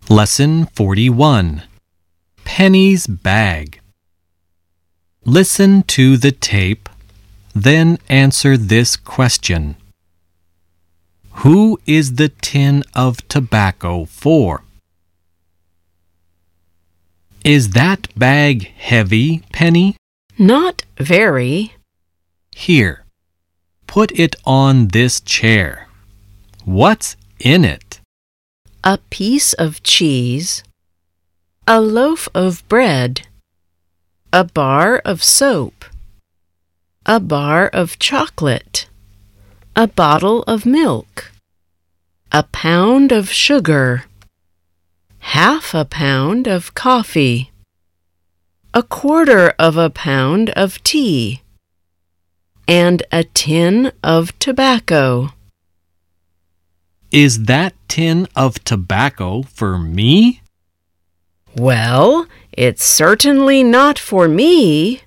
Lesson 41. Penny's Bag. Listen to the tape, then answer this question. Who is the tin of tobacco for? Is that bag heavy, Penny? Not very. Here, put it on this chair. What's in it? A piece of cheese, a loaf of bread, a bar of soap, a bar of chocolate, a bottle of milk, a pound of sugar, half a pound of coffee, a quarter of a pound of tea, and a tin of tobacco. Is that tin of tobacco for me? Well, it's certainly not for me.